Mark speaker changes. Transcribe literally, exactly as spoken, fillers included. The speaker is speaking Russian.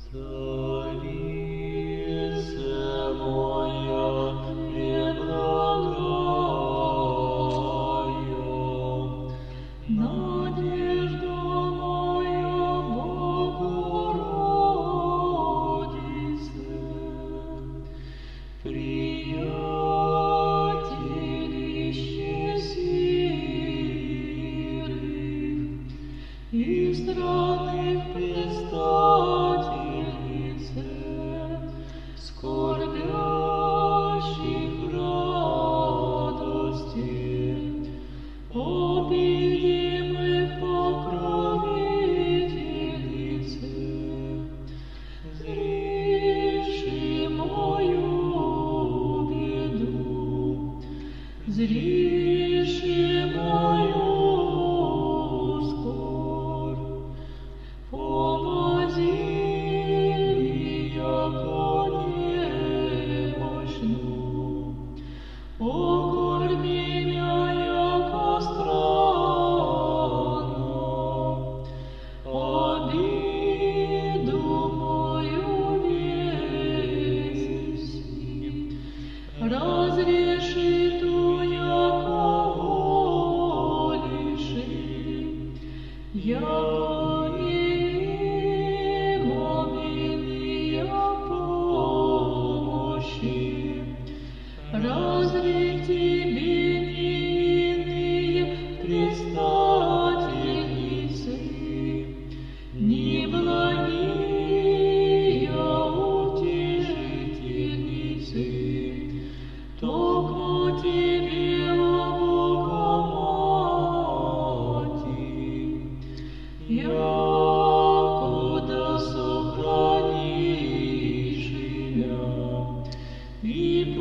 Speaker 1: Царица моя преблагая, надежда моя, Богородице, приятелище сирых и странных предстательнице, скорбящих радости, обидимых покровительнице, зриши мою беду, зриши мою скорбь, помози мне, яко немощну, окорми меня, яко странно, обиду мою веси, разреши ту, яко волиши, яко немогли помощи, разри тебе невинные предстательницы, неблагие утешительницы, токмо тебе, о Богоматерь, якуда сохранишь меня и